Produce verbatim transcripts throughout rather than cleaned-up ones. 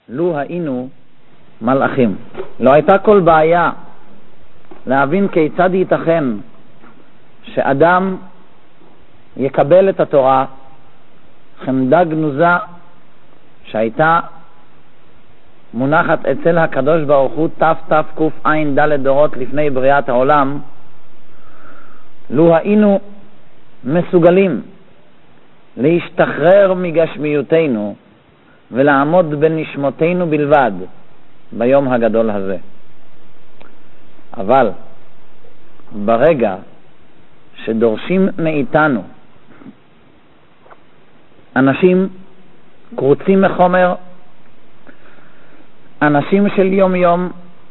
לו היינו מלאכים. לא הייתה כל בעיה להבין כיצד ייתכן שאדם יקבל את התורה, חמדה גנוזה שהייתה מונחת אצל הקדוש ברוך הוא תף תף קוף עין דלת דורות לפני בריאת העולם. לו היינו מסוגלים להשתחרר מגשמיותנו ולעמוד בנשמותינו בלבד ביום הגדול הזה. אבל ברגע שדורשים מאיתנו אנשים קרוצים מחומר, אנשים של יום יום,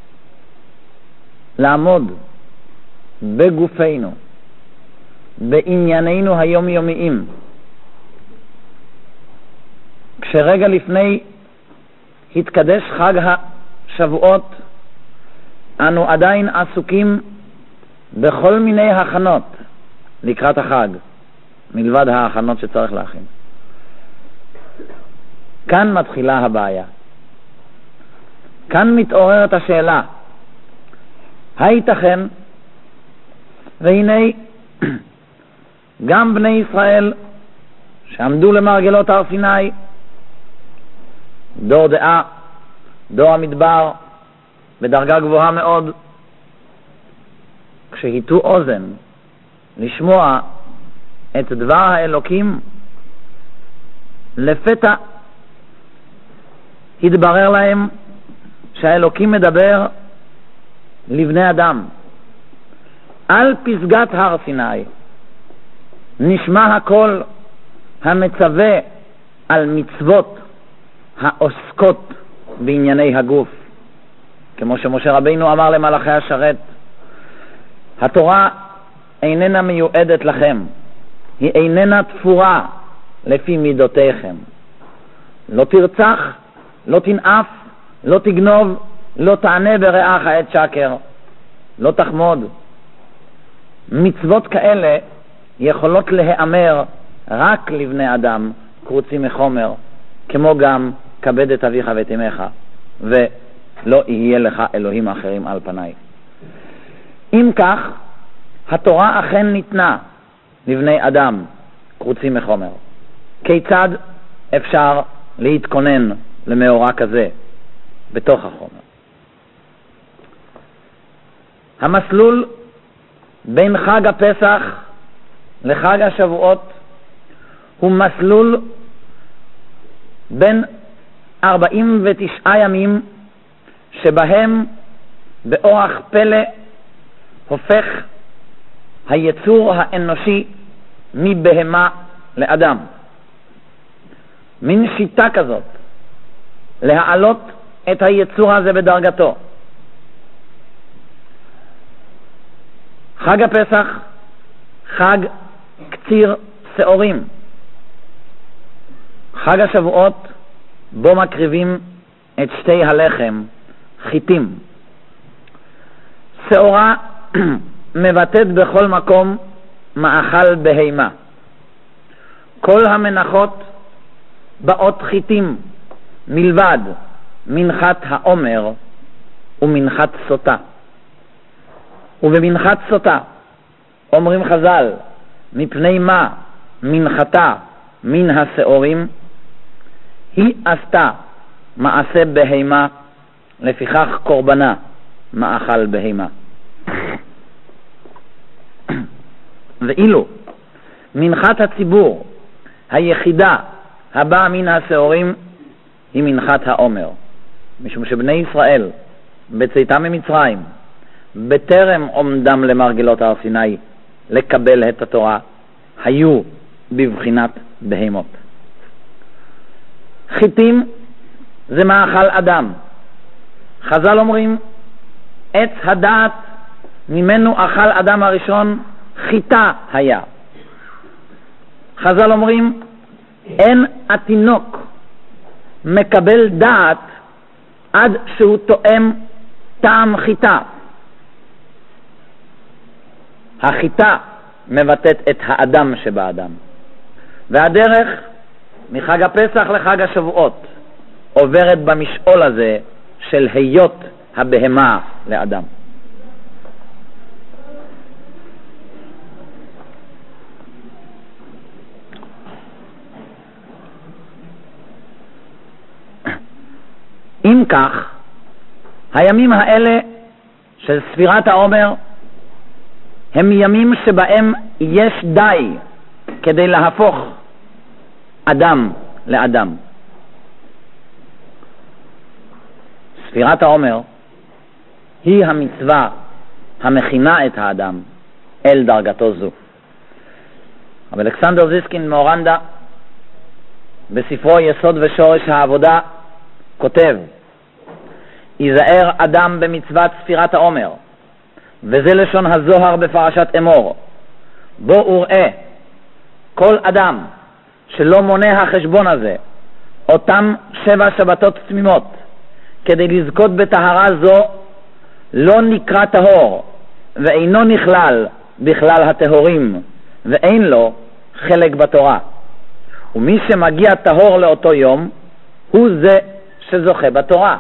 לעמוד בגופנו, בעניינינו היומיומיים, כשרגע לפני התקדש חג השבועות אנו עדיין עסוקים בכל מיני הכנות לקראת החג, מלבד ההכנות שצריך להכין. כאן מתחילה הבעיה. כאן מתעוררת השאלה, הייתכן, והנה גם בני ישראל שעמדו למרגלות הר סיני, דור דעה, דור המדבר, בדרגה גבוהה מאוד, כשהיטו אוזן לשמוע את דבר האלוקים, לפתע התברר להם שהאלוקים מדבר לבני אדם. על פסגת הר סיני נשמע הקול המצווה על מצוות העוסקות בענייני הגוף, כמו שמשה רבינו אמר למלאכי השרת, התורה איננה מיועדת לכם, היא איננה תפורה לפי מידותיכם. לא תרצח, לא תנאף, לא תגנוב, לא תענה ברעך עת שקר, לא תחמוד. מצוות כאלה יכולות להיאמר רק לבני אדם קרוצים מחומר, כמו גם כבד את אביך ואת אמך, ולא יהיה לך אלוהים אחרים על פניי. אם כך, התורה אכן ניתנה לבני אדם קרוצים מחומר. כיצד אפשר להתכונן למאורע כזה בתוך החומר? המסלול בין חג הפסח לחג השבועות הוא מסלול בין ארבעים ותשעה ימים, שבהם באורח פלא הופך היצור האנושי מבהמה לאדם. מין שיטה כזאת להעלות את היצור הזה בדרגתו. חג הפסח, חג קציר שעורים. חג השבועות, בו מקריבים את שתי הלחם, חיטים. שעורה מבטאת בכל מקום מאכל בהימה. כל המנחות באות חיטים, מלבד מנחת העומר ומנחת סוטה. ובמנחת סוטה אומרים חז"ל, מפני מה מנחתה מן השעורים? היא עשתה מעשה בהימה, לפיכך קורבנה מאכל בהימה. ואילו מנחת הציבור היחידה הבאה מן השעורים היא מנחת העומר, משום שבני ישראל בצאתם ממצרים, בטרם עומדם למרגלות הר סיני לקבל את התורה, היו בבחינת בהימות. חיטים זה מאכל אדם. חז"ל אומרים, עץ הדעת ממנו אכל אדם הראשון חיטה היה. חז"ל אומרים, אין התינוק מקבל דעת עד שהוא תואם טעם חיטה. החיטה מבטאת את האדם שבאדם. והדרך מחג הפסח לחג השבועות עוברת במשעול הזה של היות הבהמה לאדם. אם כך, הימים האלה של ספירת העומר הם ימים שבהם יש די כדי להפוך אדם לאדם. ספירת העומר היא המצווה המכינה את האדם אל דרגתו זו. אבל אלכסנדר זיסקין מאורנדה בספרו יסוד ושורש העבודה כותב: יזהר אדם במצוות ספירת העומר, וזה לשון הזוהר בפרשת אמור, בו וראה כל אדם שלא מונה החשבון הזה אותם שבע שבתות תמימות כדי לזכות בטהרה זו, לא נקרא טהור ואינו נכלל בכלל הטהורים, ואין לו חלק בתורה. ומי שמגיע טהור לאותו יום הוא זה שזוכה בתורה.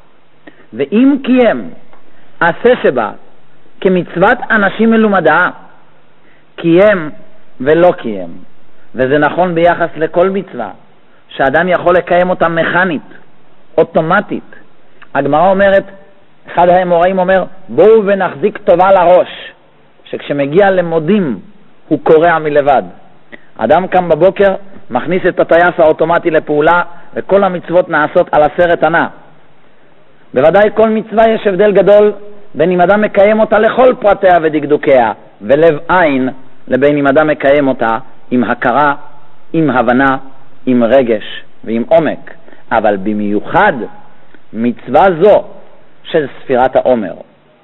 ואם קיים עשה שבה כמצוות אנשים מלומדה, קיים ולא קיים. וזה נכון ביחס לכל מצווה שאדם יכול לקיים אותה מכנית, אוטומטית. הגמרא אומרת, אחד האמוראים אומר, בואו ונחזיק טובה לראש, שכשמגיע למודים הוא קורע מלבד. אדם קם בבוקר, מכניס את הטייס האוטומטי לפעולה, וכל המצוות נעשות על עשרת ענה. בוודאי כל מצווה יש הבדל גדול בין אם אדם מקיים אותה לכל פרטיה ודקדוקיה ולב עין, לבין אם אדם מקיים אותה עם הכרה, עם הבנה, עם רגש ועם עומק. אבל במיוחד מצווה זו של ספירת העומר,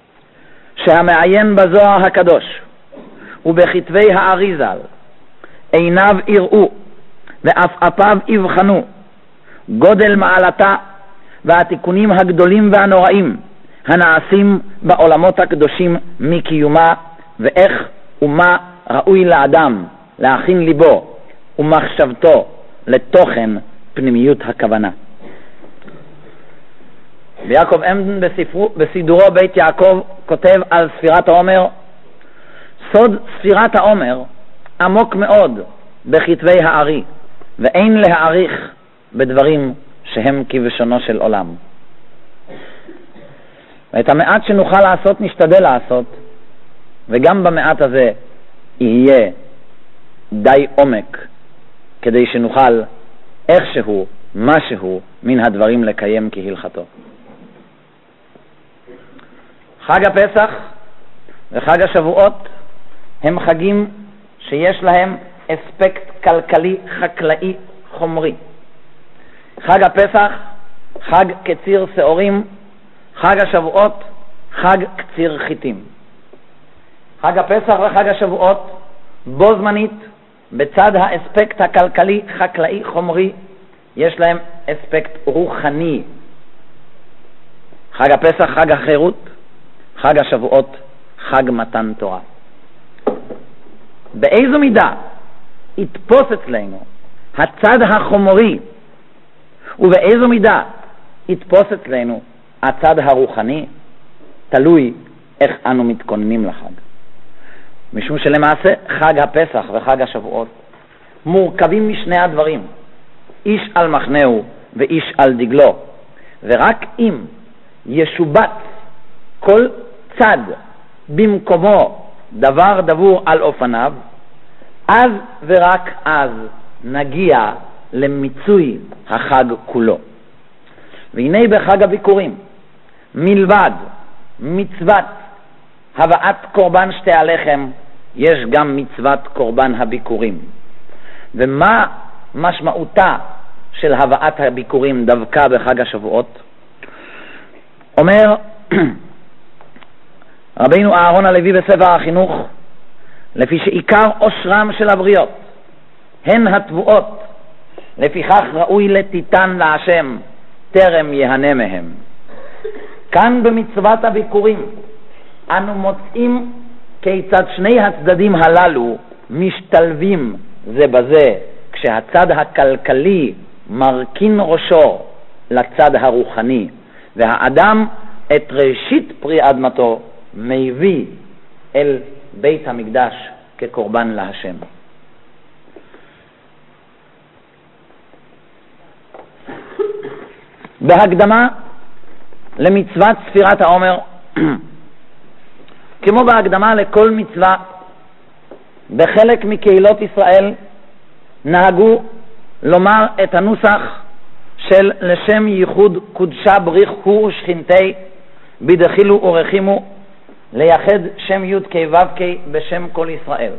שהמעיין בזוהר הקדוש ובכתבי האריזל עיניו יראו ואף אפיו יבחנו גודל מעלתה והתיקונים הגדולים והנוראים הנעשים בעולמות הקדושים מקיומה, ואיך ומה ראוי לאדם להכין ליבו ומחשבתו לתוכן פנימיות הכוונה. ויעקב אמדן בספרו, בסידורו בית יעקב כותב על ספירת העומר: סוד ספירת העומר עמוק מאוד בכתבי הארי, ואין להעריך בדברים שהם כבשונו של עולם. ואת המעט שנוכל לעשות נשתדל לעשות, וגם במעט הזה יהיה די עומק כדי שנוכל איכשהו, משהו מן הדברים לקיים כהלכתו. חג הפסח וחג השבועות הם חגים שיש להם אספקט כלכלי חקלאי חומרי. חג הפסח חג קציר שעורים, חג השבועות חג קציר חיטים. חג הפסח וחג השבועות בו זמנית בצד האספקט הכלכלי חקלאי חומרי יש להם אספקט רוחני. חג הפסח חג החירות, חג השבועות חג מתן תורה. באיזו מידה יתפוס אצלנו הצד החומרי ובאיזו מידה יתפוס אצלנו הצד הרוחני, תלוי איך אנו מתכוננים לחג. משום שלמעשה חג הפסח וחג השבועות מורכבים משני הדברים, איש על מחנהו ואיש על דגלו, ורק אם ישובץ כל צד במקומו דבר דבור על אופניו, אז ורק אז נגיע למיצוי החג כולו. והנה בחג הביקורים, מלבד מצוות הבאת קורבן שתי הלחם, יש גם מצוות קורבן הביקורים. ומה משמעותה של הבאת הביקורים דווקא בחג השבועות? אומר רבינו אהרון הלוי בספר החינוך, לפי שעיקר אושרם של הבריות הן התבואות, לפיכך ראוי לתיתן להשם טרם יהנה מהם. כאן במצוות הביקורים אנו מוצאים כיצד שני הצדדים הללו משתלבים זה בזה, כשהצד הכלכלי מרכין ראשו לצד הרוחני, והאדם את ראשית פרי אדמתו מביא אל בית המקדש כקורבן להשם. בהקדמה למצוות ספירת העומר, כמו בהקדמה לכל מצווה, בחלק מקהילות ישראל נהגו לומר את הנוסח של לשם ייחוד קודשה בריחו ושכינתי בדחילו ורחימו, לייחד שם י' כ' ו' כ' בשם כל ישראל.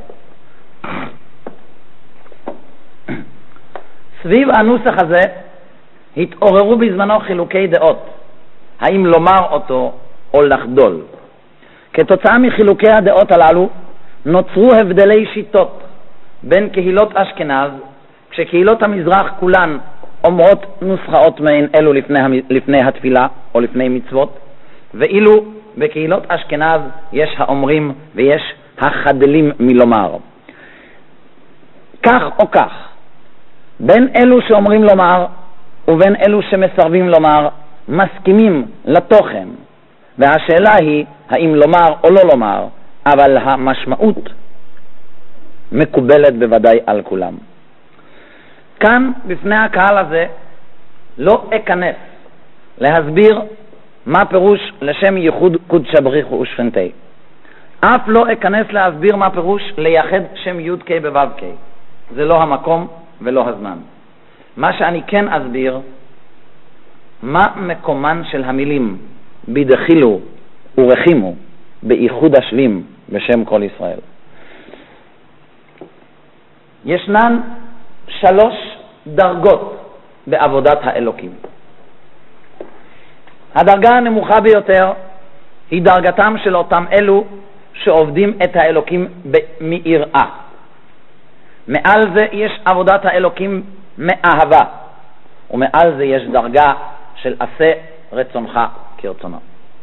סביב הנוסח הזה התעוררו בזמנו חילוקי דעות, האם לומר אותו או לחדול. כתוצאה מחילוקי הדעות הללו נוצרו הבדלי שיטות בין קהילות אשכנז, כשקהילות המזרח כולן אומרות נוסחאות מעין אלו לפני, לפני התפילה או לפני מצוות, ואילו בקהילות אשכנז יש האומרים ויש החדלים מלומר. כך או כך, בין אלו שאומרים לומר ובין אלו שמסרבים לומר, מסכימים לתוכן, והשאלה היא האם לומר או לא לומר, אבל המשמעות מקובלת בוודאי על כולם. כאן בפני הקהל הזה לא אכנס להסביר מה פירוש לשם ייחוד קודשה בריחו ושכינתי. אף לא אכנס להסביר מה פירוש לייחד שם י' כ' בו' כ'. זה לא המקום ולא הזמן. מה שאני כן אסביר, מה מקומן של המילים בדחילו ורחימו באיחוד השבים בשם כל ישראל. ישנן שלוש דרגות בעבודת האלוקים. הדרגה הנמוכה ביותר היא דרגתם של אותם אלו שעובדים את האלוקים מיראה. מעל זה יש עבודת האלוקים מאהבה, ומעל זה יש דרגה של עשה רצונך כרצונו.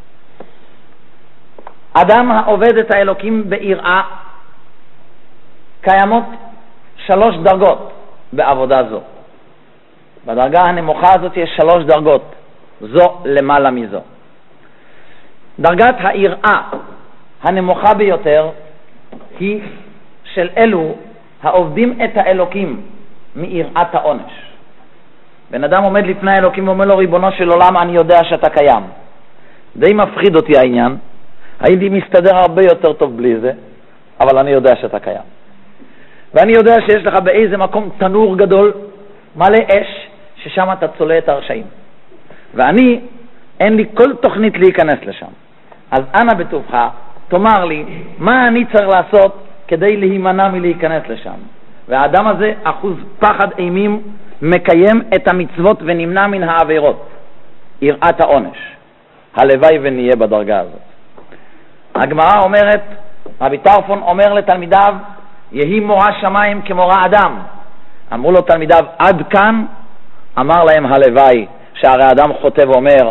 אדם העובד את האלוקים ביראה, קיימות שלוש דרגות בעבודה זו. בדרגה הנמוכה הזאת יש שלוש דרגות, זו למעלה מזו. דרגת היראה הנמוכה ביותר היא של אלו העובדים את האלוקים מיראת העונש. בן אדם עומד לפני האלוקים ואומר לו, ריבונו של עולם, אני יודע שאתה קיים. די מפחיד אותי העניין, הייתי מסתדר הרבה יותר טוב בלי זה, אבל אני יודע שאתה קיים. ואני יודע שיש לך באיזה מקום תנור גדול, מלא אש, ששם אתה צולה את הרשעים. ואני, אין לי כל תוכנית להיכנס לשם. אז אנא בטובך, תאמר לי, מה אני צריך לעשות כדי להימנע מלהיכנס לשם? והאדם הזה, אחוז פחד אימים, מקיים את המצוות ונמנע מן העבירות. יראת העונש. הלוואי ונהיה בדרגה הזאת. הגמרא אומרת, רבי טרפון אומר לתלמידיו, יהי מורא שמיים כמורא אדם. אמרו לו תלמידיו, עד כאן? אמר להם, הלוואי, שהרי אדם חוטא ואומר,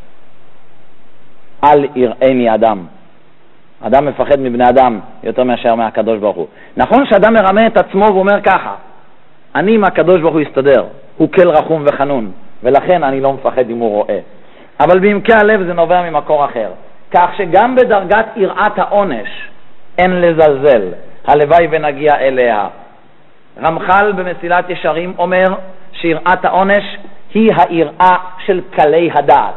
אל יראני אדם. אדם מפחד מבני אדם יותר מאשר מהקדוש ברוך הוא. נכון שאדם מרמה את עצמו ואומר ככה, אני עם הקדוש ברוך הוא יסתדר, הוא כל רחום וחנון, ולכן אני לא מפחד אם הוא רואה. אבל בעמקי הלב זה נובע ממקור אחר. כך שגם בדרגת יראת העונש אין לזלזל, הלוואי ונגיע אליה. רמח"ל במסילת ישרים אומר שיראת העונש היא היראה של קלי הדעת.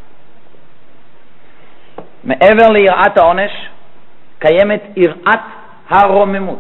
מעבר ליראת העונש קיימת יראת הרוממות.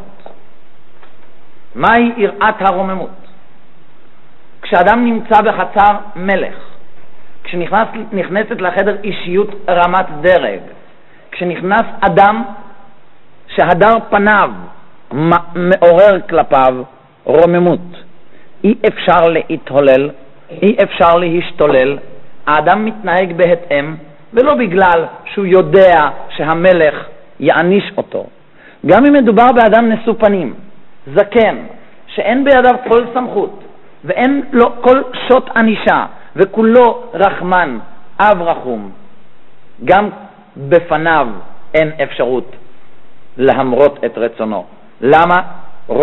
מהי יראת הרוממות? כשאדם נמצא בחצר מלך, כשנכנסת לחדר אישיות רמת דרג, כשנכנס אדם שהדר פניו מעורר כלפיו רוממות, אי אפשר להתהולל, אי אפשר להשתולל, האדם מתנהג בהתאם, ולא בגלל שהוא יודע שהמלך יעניש אותו. גם אם מדובר באדם נשוא פנים, זקן, שאין בידיו כל סמכות, ואין לו כל שוט ענישה, וכולו רחמן, אב רחום, גם בפניו אין אפשרות להמרות את רצונו. למה?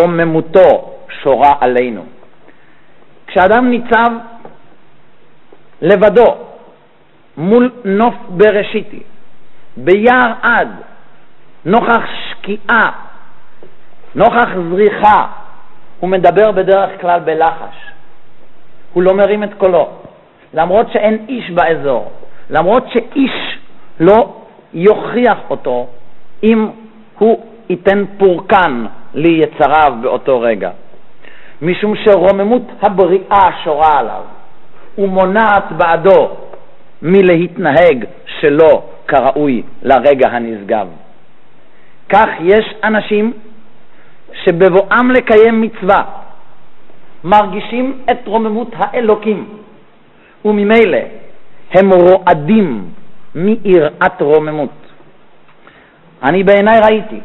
רוממותו שורה עלינו. כשאדם ניצב לבדו, מול נוף בראשיתי, ביער עד, נוכח שקיעה, נוכח זריחה, הוא מדבר בדרך כלל בלחש. הוא לא מרים את קולו, למרות שאין איש באזור, למרות שאיש לא יוכיח אותו אם הוא ייתן פורקן ליצריו באותו רגע. משום שרוממות הבריאה שורה עליו ומונעת בעדו מלהתנהג שלא כראוי לרגע הנשגב. כך יש אנשים שבבואם לקיים מצווה מרגישים את רוממות האלוקים, וממילא הם רועדים מיראת רוממות. אני בעיניי ראיתי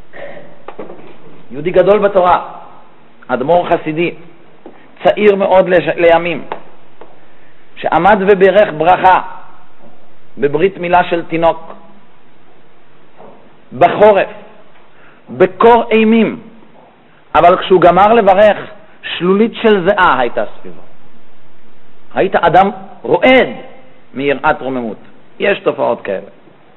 יהודי גדול בתורה, אדמו"ר חסידי, צעיר מאוד לימים, שעמד וברך ברכה בברית מילה של תינוק בחורף, בקור אימים, אבל כשהוא גמר לברך, שלולית של זיעה הייתה סביבו. היית אדם רועד מיראת רוממות. יש תופעות כאלה.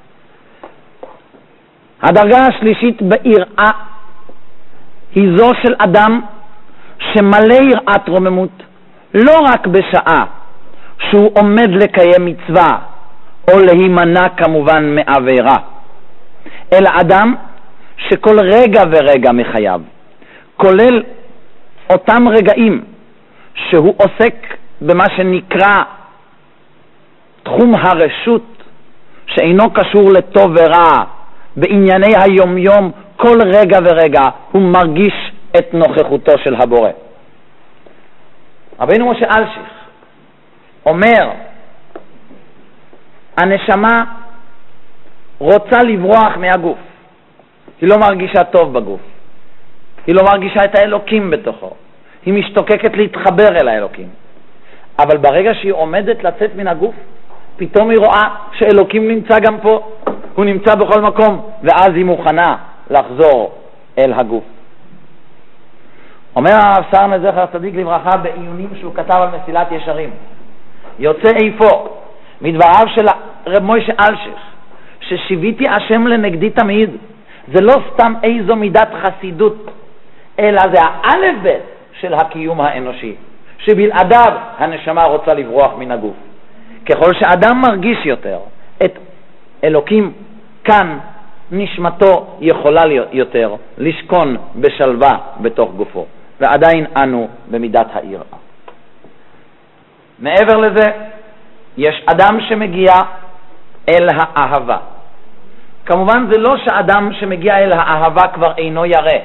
הדרגה השלישית ביראה היא זו של אדם שמלא יראת רוממות לא רק בשעה שהוא עומד לקיים מצווה או להימנע כמובן מעבירה, אלא אדם שכל רגע ורגע מחייו, כולל אותם רגעים שהוא עוסק במה שנקרא תחום הרשות, שאינו קשור לטוב ורע, בענייני היום-יום, כל רגע ורגע הוא מרגיש את נוכחותו של הבורא. רבינו משה אלשיך אומר, הנשמה רוצה לברוח מהגוף, היא לא מרגישה טוב בגוף, היא לא מרגישה את האלוקים בתוכו, היא משתוקקת להתחבר אל האלוקים, אבל ברגע שהיא עומדת לצאת מן הגוף, פתאום היא רואה שאלוקים נמצא גם פה, הוא נמצא בכל מקום, ואז היא מוכנה לחזור אל הגוף. אומר הרב סרנא זכר צדיק לברכה בעיונים שהוא כתב על מסילת ישרים, יוצא איפה מדבריו של רב משה אלשיך, ששיביתי השם לנגדי תמיד, זה לא סתם איזו מידת חסידות, אלא זה האלף בית של הקיום האנושי, שבלעדיו הנשמה רוצה לברוח מן הגוף. ככל שאדם מרגיש יותר את אלוקים כאן, נשמתו יכולה יותר לשכון בשלווה בתוך גופו, ועדיין אנו במידת היראה. מעבר לזה, יש אדם שמגיע אל האהבה. כמובן זה לא שאדם שמגיע אל האהבה כבר אינו ירא.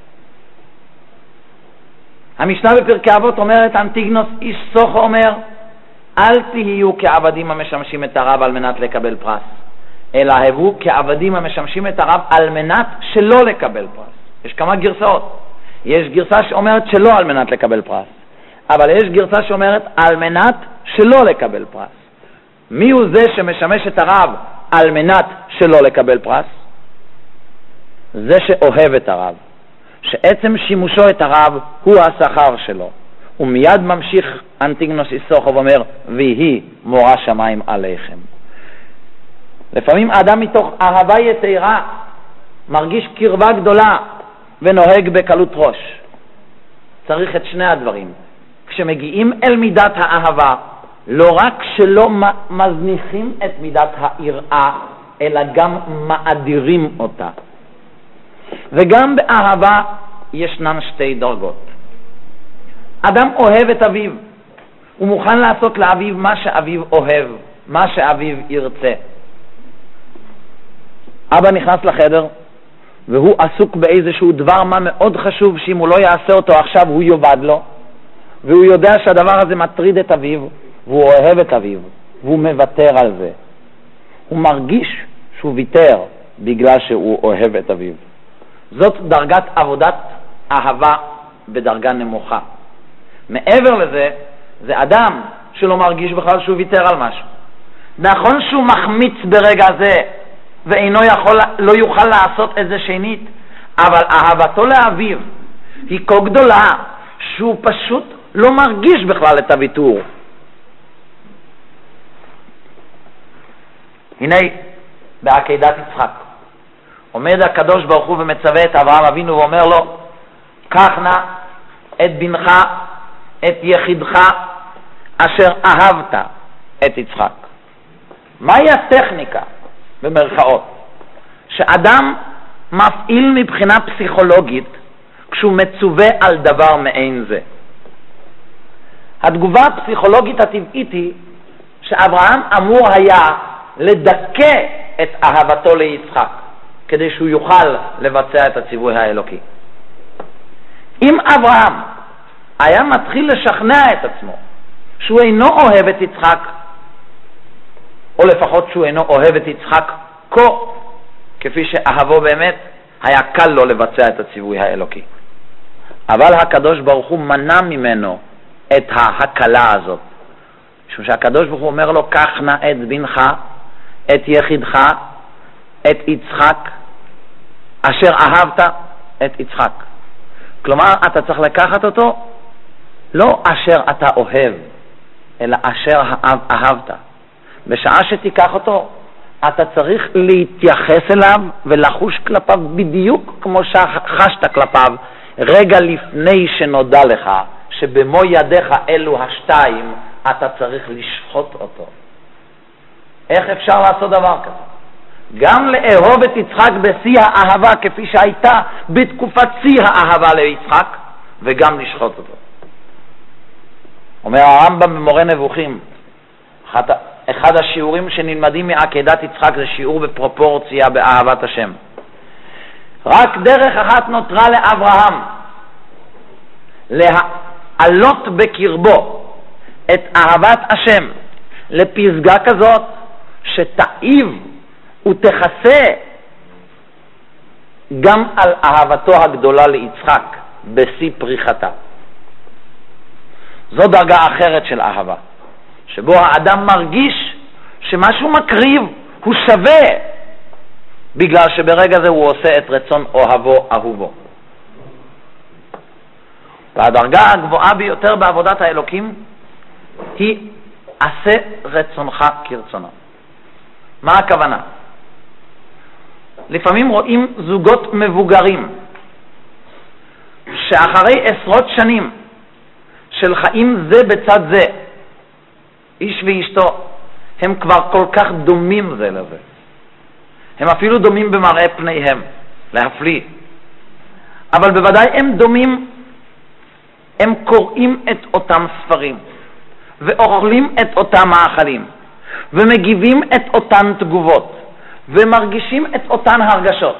המשנה בפרקי אבות אומרת, אנטיגנוס איש סוכו אומר, אל תהיו כעבדים המשמשים את הרב על מנת לקבל פרס, אלא הבו כעבדים המשמשים את הרב על מנת שלא לקבל פרס. יש כמה גרסאות. יש גרסה שאומרת שלא על מנת לקבל פרס, אבל יש גרסה שאומרת על מנת שלא לקבל פרס. מי הוא זה שמשמש את הרב על מנת שלא לקבל פרס? זה שאוהב את הרב, שעצם שימושו את הרב הוא השכר שלו. ומיד ממשיך אנטיגנוס איסוכוב ואומר, והיא מורה שמיים עליכם. לפעמים האדם מתוך אהבה יתרה מרגיש קרבה גדולה ונוהג בקלות ראש. צריך את שני הדברים. כשמגיעים אל מידת האהבה, לא רק שלא מזניחים את מידת היראה, אלא גם מאדירים אותה. וגם באהבה ישנן שתי דרגות. אדם אוהב את אביו, הוא מוכן לעשות לאביו מה שאביו אוהב, מה שאביו ירצה. אבא נכנס לחדר והוא עסוק באיזשהו דבר מה מאוד חשוב, שאם הוא לא יעשה אותו עכשיו הוא יובד לו, והוא יודע שהדבר הזה מטריד את אביו, והוא אוהב את אביו, והוא מוותר על זה. הוא מרגיש שהוא ויתר בגלל שהוא אוהב את אביו. זאת דרגת עבודת אהבה בדרגה נמוכה. מעבר לזה, זה אדם שלא מרגיש בכלל שהוא ויתר על משהו. נכון שהוא מחמיץ ברגע זה ואינו יכול, לא יוכל לעשות את זה שנית, אבל אהבתו לאביו היא כה גדולה שהוא פשוט לא מרגיש בכלל את הוויתור. הנה בעקדת יצחק עומד הקדוש ברוך הוא ומצווה את אברהם אבינו ואומר לו, קח נא את בנך, את יחידך, אשר אהבת את יצחק. מהי הטכניקה, במרכאות, שאדם מפעיל מבחינה פסיכולוגית כשהוא מצווה על דבר מעין זה? התגובה הפסיכולוגית הטבעית היא שאברהם אמור היה לדכא את אהבתו ליצחק כדי שהוא יוכל לבצע את הציווי האלוקי. אם אברהם היה מתחיל לשכנע את עצמו שהוא אינו אוהב את יצחק, או לפחות שהוא אינו אוהב את יצחק כה כפי שאהבו באמת, היה קל לו לבצע את הציווי האלוקי. אבל הקדוש ברוך הוא מנע ממנו את ההקלה הזאת, משום שהקדוש ברוך הוא אומר לו, קח נא את בנך, את יחידך, את יצחק, אשר אהבת את יצחק. כלומר, אתה צריך לקחת אותו לא אשר אתה אוהב, אלא אשר אהבת. בשעה שתיקח אותו, אתה צריך להתייחס אליו ולחוש כלפיו בדיוק כמו שחשת כלפיו רגע לפני שנודע לך שבמו ידיך אלו השתיים אתה צריך לשחוט אותו. איך אפשר לעשות דבר כזה? גם לאהוב את יצחק בשיא האהבה כפי שהייתה בתקופת שיא האהבה ליצחק, וגם לשחוט אותו. אומר הרמב"ם במורה נבוכים, אחד, אחד השיעורים שנלמדים מעקדת יצחק זה שיעור בפרופורציה באהבת השם. רק דרך אחת נותרה לאברהם, להעלות בקרבו את אהבת השם לפסגה כזאת שתאיב ותכסה גם על אהבתו הגדולה ליצחק בשיא פריחתה. זו דרגה אחרת של אהבה, שבו האדם מרגיש שמה שהוא מקריב הוא שווה, בגלל שברגע זה הוא עושה את רצון אוהבו אהובו. והדרגה הגבוהה ביותר בעבודת האלוקים היא עשה רצונך כרצונו. מה הכוונה? לפעמים רואים זוגות מבוגרים שאחרי עשרות שנים של חיים זה בצד זה, איש ואשתו, הם כבר כל כך דומים זה לזה. הם אפילו דומים במראה פניהם, להפליא. אבל בוודאי הם דומים, הם קוראים את אותם ספרים, ואוכלים את אותם מאכלים, ומגיבים את אותן תגובות, ומרגישים את אותן הרגשות.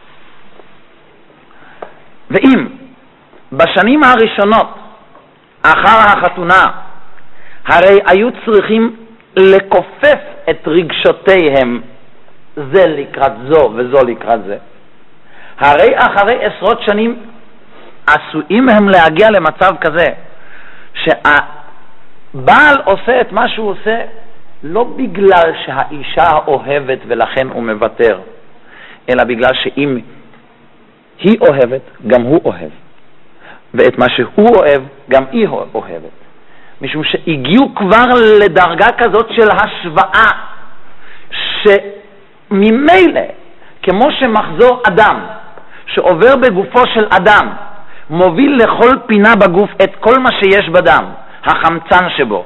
ואם בשנים הראשונות אחר החתונה הרי היו צריכים לכופף את רגשותיהם זה לקראת זו וזו לקראת זה, הרי אחרי עשרות שנים עשויים הם להגיע למצב כזה שהבעל עושה את מה שהוא עושה לא בגלל שהאישה אוהבת ולכן הוא מוותר, אלא בגלל שאם היא אוהבת גם הוא אוהב, ואת מה שהוא אוהב גם היא אוהבת, משום שהגיעו כבר לדרגה כזאת של השוואה שממילא כמו שמחזור אדם שעובר בגופו של אדם מוביל לכל פינה בגוף את כל מה שיש בדם, החמצן שבו,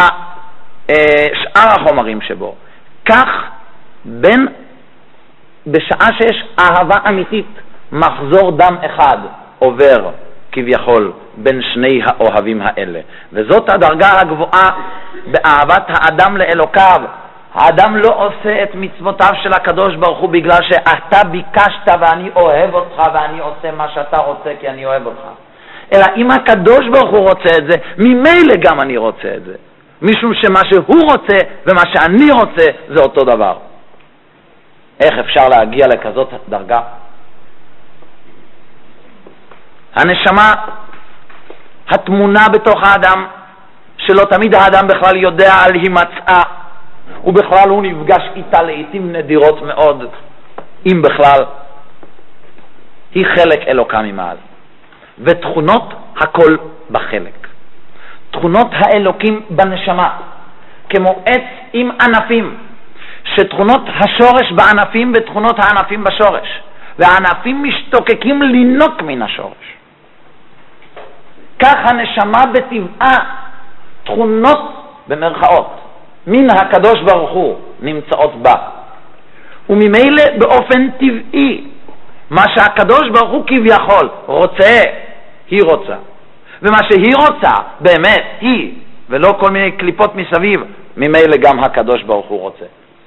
שאר החומרים שבו, כך בין בשעה שיש אהבה אמיתית מחזור דם אחד עובר כביכול בין שני האוהבים האלה, וזאת הדרגה הגבוהה באהבת האדם לאלוקיו. האדם לא עושה את מצוותיו של הקדוש ברוך הוא בגלל שאתה ביקשת ואני אוהב אותך ואני עושה מה שאתה רוצה כי אני אוהב אותך, אלא אם הקדוש ברוך הוא רוצה את זה, ממילא גם אני רוצה את זה, משום שמה שהוא רוצה ומה שאני רוצה זה אותו דבר. איך אפשר להגיע לכזאת דרגה? הנשמה התמונה בתוך האדם, שלא תמיד האדם בכלל יודע על הימצאה, ובכלל הוא נפגש איתה לעתים נדירות מאוד, אם בכלל, היא חלק אלוקה ממעל, ותכונות הכל בחלק. תכונות האלוקים בנשמה כמו עץ עם ענפים שתכונות השורש בענפים ותכונות הענפים בשורש, והענפים משתוקקים לינוק מן השורש. כך הנשמה בטבעה, תכונות במרכאות מן הקדוש ברוך הוא נמצאות בה, וממילא באופן טבעי מה שהקדוש ברוך הוא כביכול רוצה, היא רוצה, ומה שהיא רוצה באמת היא, ולא כל מיני קליפות מסביב, ממילא גם הקדוש ברוך הוא רוצה.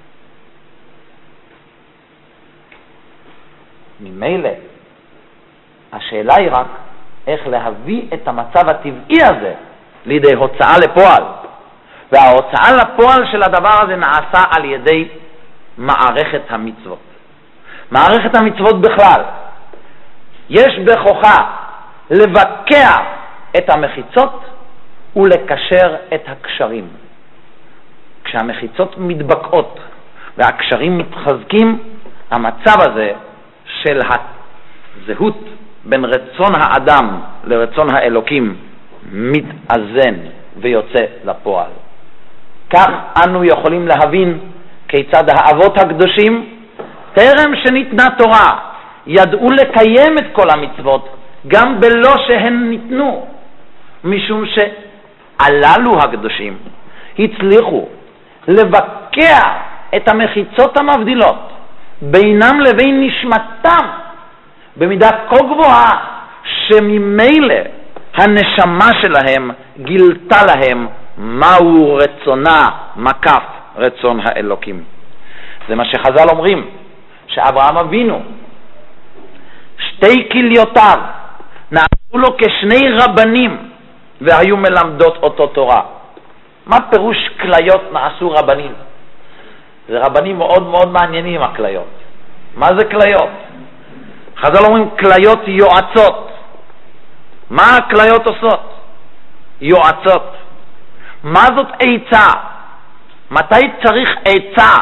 ממילא השאלה היא רק איך להביא את המצב הטבעי הזה לידי הוצאה לפועל, וההוצאה לפועל של הדבר הזה נעשה על ידי מערכת המצוות. מערכת המצוות בכלל, יש בכוחה לבקע את המחיצות ולקשר את הקשרים. כשהמחיצות מתבקעות והקשרים מתחזקים, המצב הזה של הזהות בין רצון האדם לרצון האלוקים מתאזן ויוצא לפועל. כך אנו יכולים להבין כיצד האבות הקדושים טרם שניתנה תורה ידעו לקיים את כל המצוות גם בלא שהן ניתנו, משום שהללו הקדושים הצליחו לבקע את המחיצות המבדילות בינם לבין נשמתם במידה כה גבוהה שממילא הנשמה שלהם גילתה להם מהו רצונה מקף רצון האלוקים. זה מה שחז"ל אומרים, שאברהם אבינו שתי כליותיו נעשו לו כשני רבנים והיו מלמדות אותו תורה. מה פירוש כליות נעשו רבנים? זה רבנים מאוד מאוד מעניינים הכליות. מה זה כליות? חז"ל אומרים כליות יועצות. מה הכליות עושות? יועצות. מה זאת עצה? מתי צריך עצה?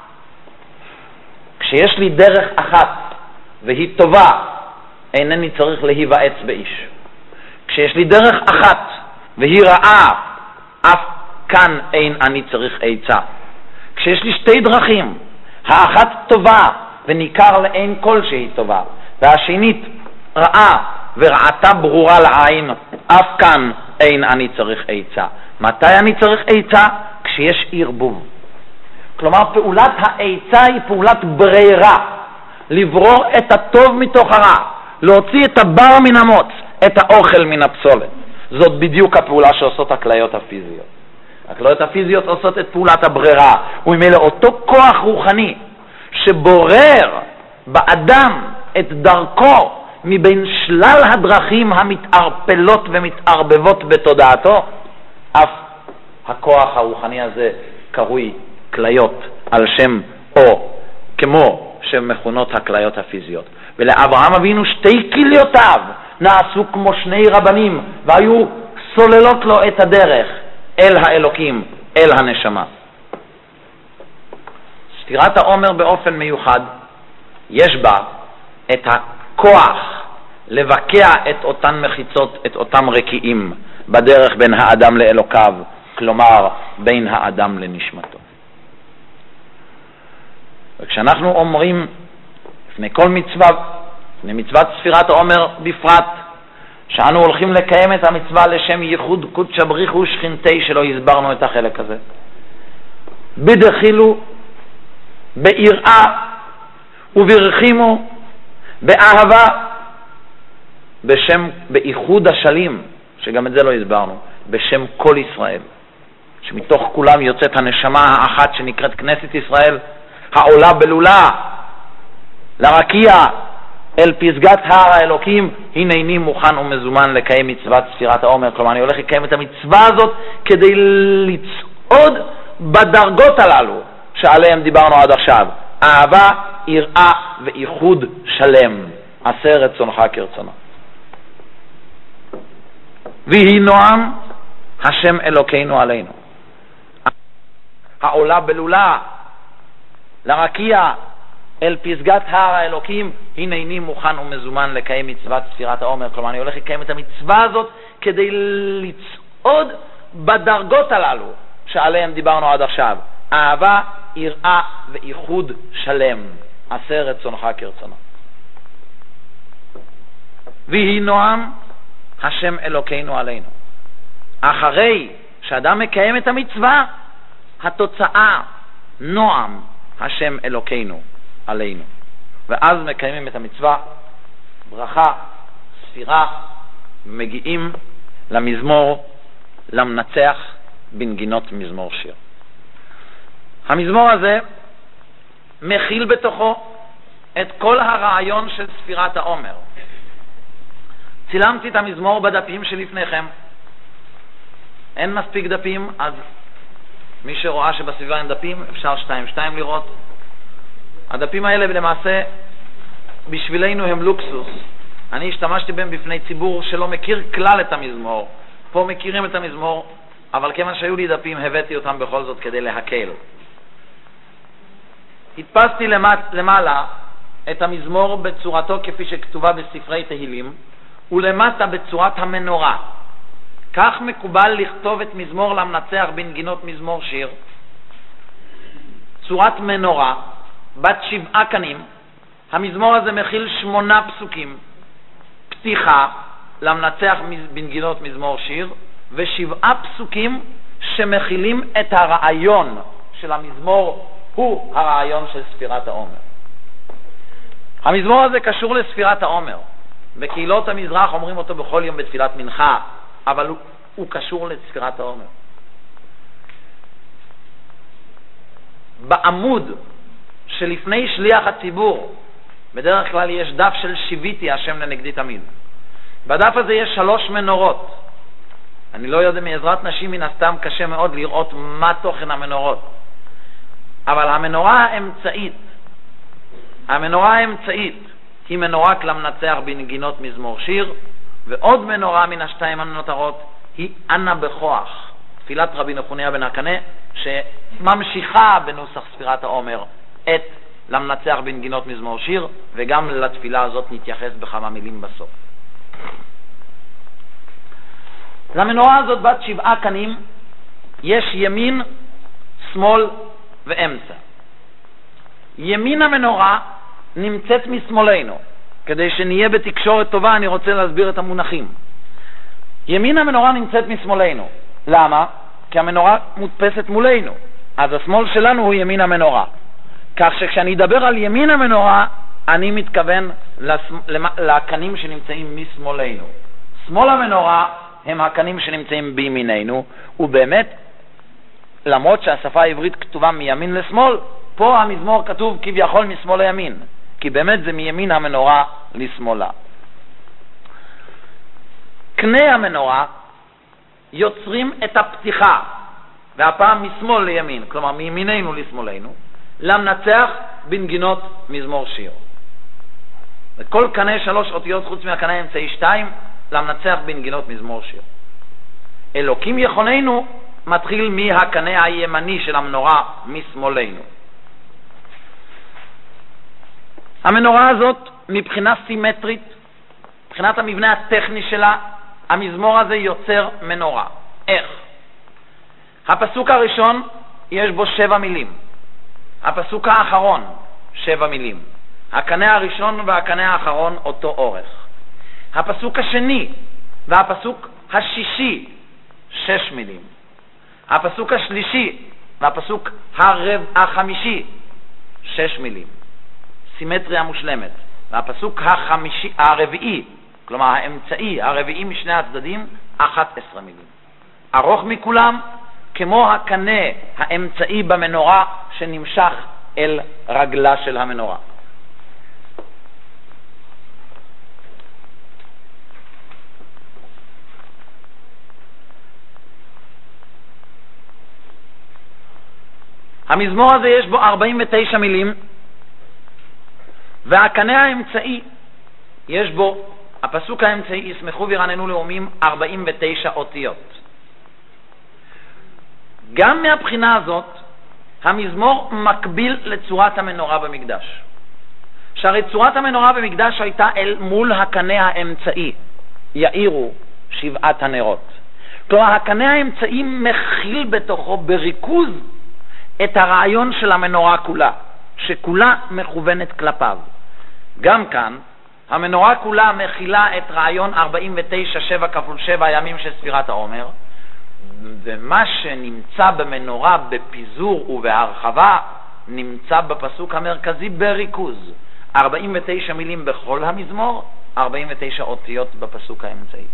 כשיש לי דרך אחת והיא טובה, אינני צריך להיוועץ באיש. כשיש לי דרך אחת והיא רעה, אף כאן אין אני צריך עצה. כשיש לי שתי דרכים, האחת טובה וניכר לאין כל שהיא טובה, והשנית רעה ורעתה ברורה לעין, אף כאן אין אני צריך עצה. מתי אני צריך עצה? כשיש ערבוב. כלומר, פעולת העצה היא פעולת ברירה, לברור את הטוב מתוך הרע, להוציא את הבר מן המוץ, את האוכל מן הפסולת. זאת בדיוק הפעולה שעושות הכליות הפיזיות. הכליות הפיזיות עושות את פעולת הברירה, וממילא אותו כוח רוחני שבורר באדם את דרכו מבין שלל הדרכים המתערפלות ומתערבבות בתודעתו, אף הכוח הרוחני הזה קרוי כליות על שם, או כמו שמכונות הכליות הפיזיות. ולאברהם אבינו שתי כליותיו נעשו כמו שני רבנים והיו סוללות לו את הדרך אל האלוקים, אל הנשמה. ספירת העומר באופן מיוחד יש בה את הכוח לבקע את אותן מחיצות, את אותם רקיעים בדרך בין האדם לאלוקיו, כלומר בין האדם לנשמתו. וכשאנחנו אומרים לפני כל מצווה, לפני מצוות ספירת העומר בפרט, שאנו הולכים לקיים את המצווה לשם ייחוד קודש בריך ושכינתי, שלא הסברנו את החלק הזה, בדחילו, ביראה וברחימו, באהבה, בשם, באיחוד השלים, שגם את זה לא הסברנו, בשם כל ישראל, שמתוך כולם יוצאת הנשמה האחת שנקראת כנסת ישראל, העולה בלולה לרקיע אל פסגת הר האלוקים. הנה אני מוכן ומזומן לקיים מצוות ספירת העומר. כלומר, אני הולך לקיים את המצווה הזאת כדי לצעוד בדרגות הללו שעליהם דיברנו עד עכשיו: אהבה, יראה ואיחוד שלם. עשה רצונך כרצונו. ויהי נועם השם אלוקינו עלינו, העולה בלולה לרקיע אל פסגת הר האלוקים. הנה אני מוכן ומזומן לקיים מצוות ספירת העומר. כלומר, אני הולך לקיים את המצווה הזאת כדי לצעוד בדרגות הללו שעליהם דיברנו עד עכשיו: אהבה, יראה ואיחוד שלם. עשה רצונך כרצונו. ויהי נועם השם אלוקינו עלינו. אחרי שאדם מקיים את המצווה, התוצאה נועם השם אלוקינו עלינו. ואז מקיימים את המצווה, ברכה, ספירה, מגיעים למזמור, למנצח בנגינות מזמור שיר. המזמור הזה מכיל בתוכו את כל הרעיון של ספירת העומר. צילמתי את המזמור בדפים שלפניכם. אין מספיק דפים, אז מי שרואה שבסביבה אין דפים, אפשר שתיים שתיים לראות. הדפים האלה למעשה בשבילנו הם לוקסוס. אני השתמשתי בהם בפני ציבור שלא מכיר כלל את המזמור. פה מכירים את המזמור, אבל כיוון שהיו לי דפים, הבאתי אותם בכל זאת כדי להקל. הדפסתי למעלה את המזמור בצורתו כפי שכתובה בספרי תהילים, ולמטה בצורת המנורה. כך מקובל לכתוב את מזמור למנצח בנגינות מזמור שיר. צורת מנורה, בת שבעה קנים. המזמור הזה מכיל שמונה פסוקים. פתיחה למנצח בנגינות מזמור שיר, ושבעה פסוקים שמכילים את הרעיון של המזמור, הוא הרעיון של ספירת העומר. המזמור הזה קשור לספירת העומר. בקהילות המזרח אומרים אותו בכל יום בתפילת מנחה, אבל הוא, הוא קשור לספירת העומר. בעמוד שלפני שליח הציבור, בדרך כלל יש דף של שיביתי השם לנגדי תמיד. בדף הזה יש שלוש מנורות. אני לא יודע, מעזרת נשים מן הסתם קשה מאוד לראות מה תוכן המנורות. אבל המנורה האמצעית, המנורה האמצעית היא מנורה למנצח בנגינות מזמור שיר, ועוד מנורה מן השתיים הנותרות היא אנה בכוח, תפילת רבי נחוניה בן הקנה, שממשיכה בנוסח ספירת העומר את למנצח בנגינות מזמור שיר, וגם לתפילה הזאת נתייחס בכמה מילים בסוף. למנורה הזאת בת שבעה קנים יש ימין, שמאל ואמצע. ימין המנורה נמצאת משמאלנו. כדי שנהיה בתקשורת טובה אני רוצה להסביר את המונחים. ימין המנורה נמצאת משמאלנו. למה? כי המנורה מודפסת מולנו. אז השמאל שלנו הוא ימין המנורה. כך שכשאני אדבר על ימין המנורה, אני מתכוון לקנים שנמצאים משמאלנו. שמאל המנורה הם הקנים שנמצאים בימיננו, ובאמת, למרות שהשפה העברית כתובה מימין לשמאל, פה המזמור כתוב כביכול משמאל לימין, כי באמת זה מימין המנורה לשמאלה. קני המנורה יוצרים את הפתיחה, והפעם משמאל לימין, כלומר מימיננו לשמאלנו, למנצח בנגינות מזמור שיר. וכל קנה שלוש אותיות חוץ מהקנה האמצעי שתיים, למנצח בנגינות מזמור שיר. אלוקים יכוננו מתחיל מהקנה הימני של המנורה משמאלנו. המנורה הזאת מבחינה סימטרית, מבחינת המבנה הטכני שלה, המזמור הזה יוצר מנורה. איך? הפסוק הראשון יש בו שבע מילים. הפסוק האחרון שבע מילים. הקנה הראשון והקנה האחרון אותו אורך. הפסוק השני והפסוק השישי שש מילים. הפסוק השלישי והפסוק הרב, החמישי שש מילים. סימטריה מושלמת. והפסוק החמישי, הרביעי, כלומר האמצעי, הרביעי משני הצדדים, אחת עשרה מילים. ארוך מכולם, כמו הקנה האמצעי במנורה שנמשך אל רגלה של המנורה. המזמור הזה יש בו ארבעים ותשע מילים, והקנה האמצעי יש בו, הפסוק האמצעי, ישמחו וירננו לאומים, ארבעים ותשע אותיות. גם מהבחינה הזאת המזמור מקביל לצורת המנורה במקדש. שהרי צורת המנורה במקדש הייתה אל מול הקנה האמצעי, יאירו שבעת הנרות. כלומר הקנה האמצעי מכיל בתוכו בריכוז את הרעיון של המנורה כולה, שכולה מכוונת כלפיו. גם כאן, המנורה כולה מכילה את רעיון ארבעים ותשע, שבע כפול שבע ימים של ספירת העומר, ומה שנמצא במנורה בפיזור ובהרחבה נמצא בפסוק המרכזי בריכוז. ארבעים ותשע מילים בכל המזמור, ארבעים ותשע אותיות בפסוק האמצעי.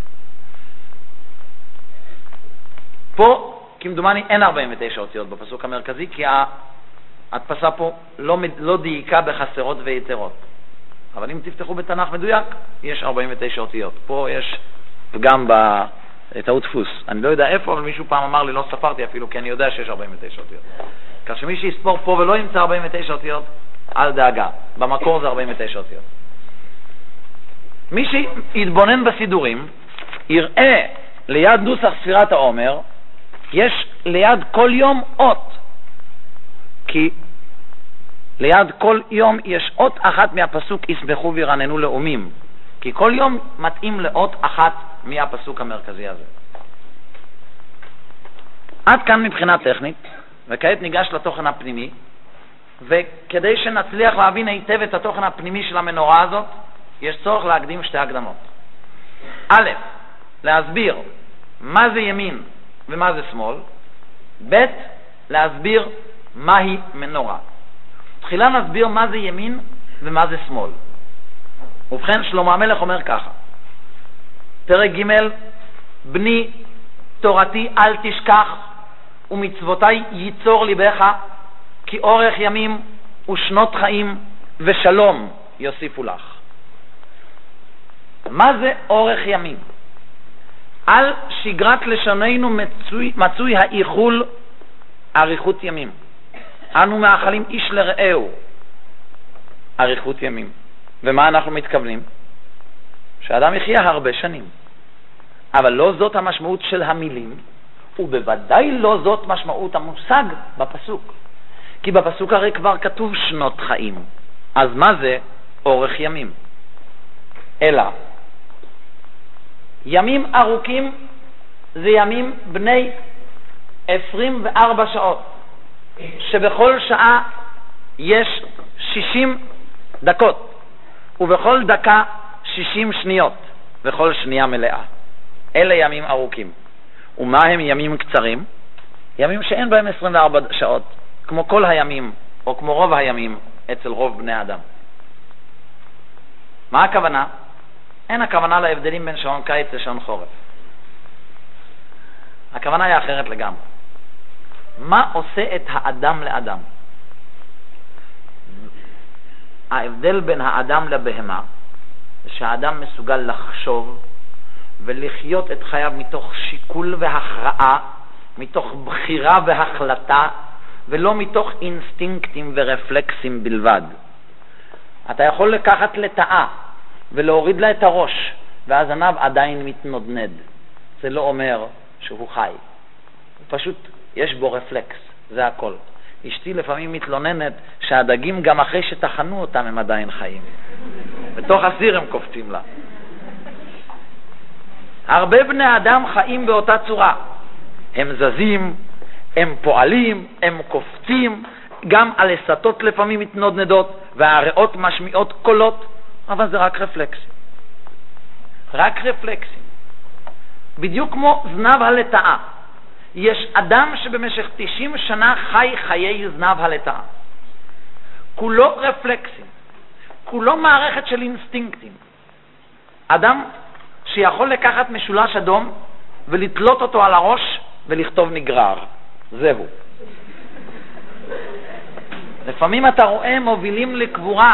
פה, כמדומני, אין ארבעים ותשע אותיות בפסוק המרכזי, כי ההדפסה פה לא, לא דייקה בחסרות ויתרות. אבל אם תפתחו בתנ"ך מדויק, יש ארבעים ותשע אותיות. פה יש פגם בטעות דפוס. אני לא יודע איפה, אבל מישהו פעם אמר לי, לא ספרתי אפילו, כי אני יודע שיש ארבעים ותשע אותיות. כך שמי שיספור פה ולא ימצא ארבעים ותשע אותיות, אל דאגה. במקור זה ארבעים ותשע אותיות. מי שיתבונן בסידורים, יראה ליד נוסח ספירת העומר, יש ליד כל יום אות. כי ליד כל יום יש אות אחת מהפסוק ישמחו וירננו לאומים. כי כל יום מתאים לאות אחת מהפסוק המרכזי הזה. עד כאן מבחינה טכנית, וכעת ניגש לתוכן הפנימי, וכדי שנצליח להבין היטב את התוכן הפנימי של המנורה הזאת, יש צורך להקדים שתי הקדמות. א', להסביר מה זה ימין ומה זה שמאל. ב', להסביר מהי מנורה. תחילה נסביר מה זה ימין ומה זה שמאל. ובכן, שלמה המלך אומר ככה, פרק ג', בני תורתי אל תשכח ומצוותיי ייצור ליבך, כי אורך ימים ושנות חיים ושלום יוסיפו לך. מה זה אורך ימים? על שגרת לשוננו מצוי, מצוי האיחול אריכות ימים. אנו מאחלים איש לרעהו אריכות ימים. ומה אנחנו מתכוונים? שאדם יחיה הרבה שנים. אבל לא זאת המשמעות של המילים, ובוודאי לא זאת משמעות המושג בפסוק. כי בפסוק הרי כבר כתוב שנות חיים. אז מה זה אורך ימים? אלא ימים ארוכים זה ימים בני עשרים וארבע שעות, שבכל שעה יש שישים דקות, ובכל דקה שישים שניות, וכל שנייה מלאה. אלה ימים ארוכים. ומה הם ימים קצרים? ימים שאין בהם עשרים וארבע שעות, כמו כל הימים, או כמו רוב הימים אצל רוב בני אדם. מה הכוונה? אין הכוונה להבדלים בין שעון קיץ לשעון חורף. הכוונה היא אחרת לגמרי. מה עושה את האדם לאדם? ההבדל בין האדם לבהמה זה שהאדם מסוגל לחשוב ולחיות את חייו מתוך שיקול והכרעה, מתוך בחירה והחלטה, ולא מתוך אינסטינקטים ורפלקסים בלבד. אתה יכול לקחת לטאה ולהוריד לה את הראש, והזנב עדיין מתנודנד. זה לא אומר שהוא חי. פשוט יש בו רפלקס, זה הכל. אשתי לפעמים מתלוננת שהדגים גם אחרי שתחנו אותם הם עדיין חיים. בתוך הסיר הם קופצים לה. הרבה בני אדם חיים באותה צורה. הם זזים, הם פועלים, הם קופצים, גם הלסתות לפעמים מתנודנדות, והריאות משמיעות קולות, אבל זה רק רפלקסים. רק רפלקסים. בדיוק כמו זנב הלטאה. יש אדם שבמשך תשעים שנה חי חיי זנב הלטאה. כולו רפלקסים. כולו מערכת של אינסטינקטים. אדם שיכול לקחת משולש אדום ולתלות אותו על הראש ולכתוב נגרר. זהו. לפעמים אתה רואה מובילים לקבורה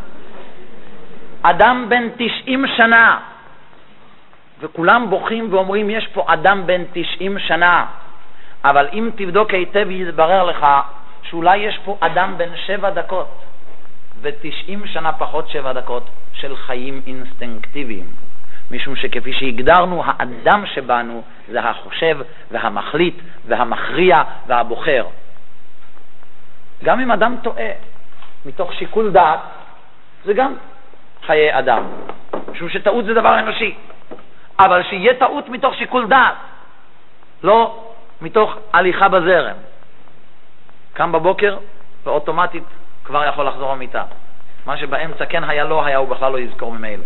אדם בן תשעים שנה, וכולם בוכים ואומרים יש פה אדם בן תשעים שנה, אבל אם תבדוק היטב יתברר לך שאולי יש פה אדם בן שבע דקות, ו-תשעים שנה פחות שבע דקות של חיים אינסטינקטיביים. משום שכפי שהגדרנו, האדם שבנו זה החושב והמחליט והמכריע והבוחר. גם אם אדם טועה מתוך שיקול דעת, זה גם חיי אדם. משום שטעות זה דבר אנושי. אבל שיהיה טעות מתוך שיקול דעת, לא מתוך הליכה בזרם. קם בבוקר ואוטומטית כבר יכול לחזור למיטה. מה שבאמצע כן היה לא היה, הוא בכלל לא יזכור ממילא.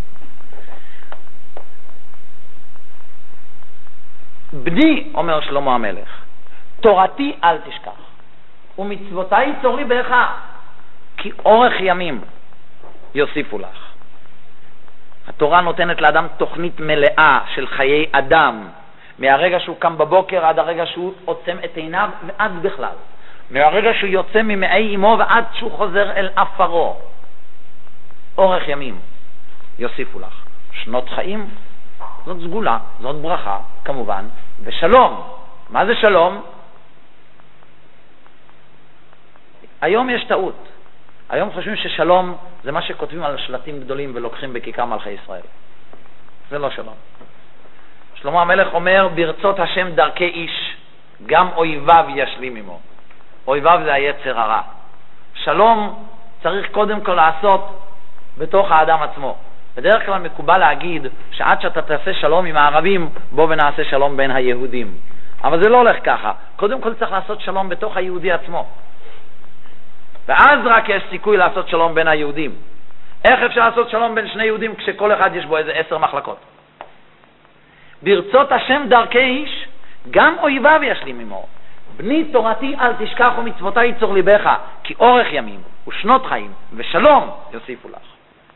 בני, אומר שלמה המלך, תורתי אל תשכח, ומצוותיי צור ליבך, כי אורך ימים יוסיפו לך. התורה נותנת לאדם תוכנית מלאה של חיי אדם, מהרגע שהוא קם בבוקר עד הרגע שהוא עוצם את עיניו ועד בכלל. מהרגע שהוא יוצא ממעי אמו ועד שהוא חוזר אל אפרו. אורך ימים יוסיפו לך. שנות חיים, זאת סגולה, זאת ברכה, כמובן, ושלום. מה זה שלום? היום יש טעות. היום חושבים ששלום זה מה שכותבים על שלטים גדולים ולוקחים בכיכר מלכי ישראל. זה לא שלום. שלמה המלך אומר, ברצות השם דרכי איש, גם אויביו ישלים עמו. אויביו זה היצר הרע. שלום צריך קודם כל לעשות בתוך האדם עצמו. בדרך כלל מקובל להגיד שעד שאתה תעשה שלום עם הערבים, בוא ונעשה שלום בין היהודים. אבל זה לא הולך ככה. קודם כל צריך לעשות שלום בתוך היהודי עצמו. ואז רק יש סיכוי לעשות שלום בין היהודים. איך אפשר לעשות שלום בין שני יהודים כשכל אחד יש בו איזה עשר מחלקות? ברצות השם דרכי איש, גם אויביו ישלים עמו. בני תורתי אל תשכח ומצוותיי צור ליבך, כי אורך ימים ושנות חיים ושלום יוסיפו לך.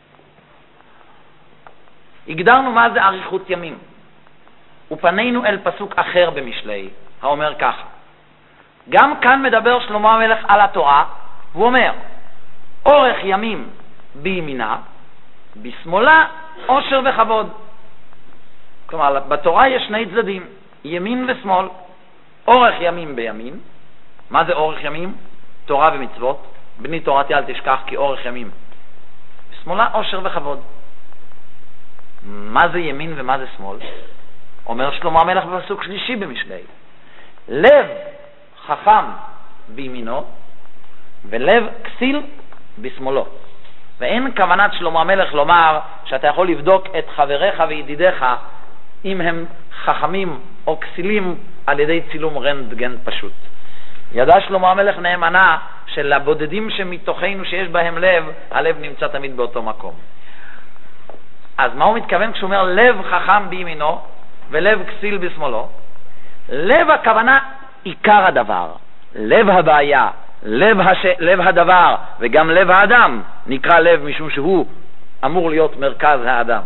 הגדרנו מה זה אריכות ימים, ופנינו אל פסוק אחר במשלי, האומר ככה. גם כאן מדבר שלמה המלך על התורה, הוא אומר, אורך ימים בימינה, בשמאלה עושר וכבוד. כלומר, בתורה יש שני צדדים, ימין ושמאל. אורך ימים בימין. מה זה אורך ימים? תורה ומצוות. בני תורתי אל תשכח, כי אורך ימים. בשמאלה עושר וכבוד. מה זה ימין ומה זה שמאל? אומר שלמה המלך בפסוק שלישי במשלי, לב חכם בימינו ולב כסיל בשמאלו. ואין כוונת שלמה המלך לומר שאתה יכול לבדוק את חבריך וידידיך אם הם חכמים או כסילים על ידי צילום רנטגן פשוט. ידע שלמה המלך נאמנה שלבודדים שמתוכנו שיש בהם לב, הלב נמצא תמיד באותו מקום. אז מה הוא מתכוון כשהוא אומר לב חכם בימינו ולב כסיל בשמאלו? לב הכוונה עיקר הדבר, לב הבעיה, לב, הש... לב הדבר וגם לב האדם נקרא לב משום שהוא אמור להיות מרכז האדם.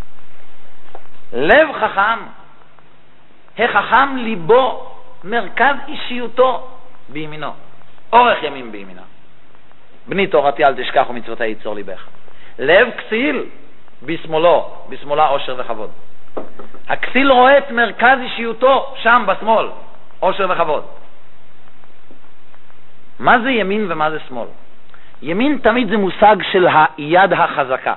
לב חכם, החכם ליבו, מרכז אישיותו בימינו, אורך ימים בימינה. בני תורתי אל תשכח ומצוותיי צור ליבך. לב כסיל בשמאלו, בשמאלה עושר וכבוד. הכסיל רואה את מרכז אישיותו שם בשמאל, עושר וכבוד. מה זה ימין ומה זה שמאל? ימין תמיד זה מושג של היד החזקה.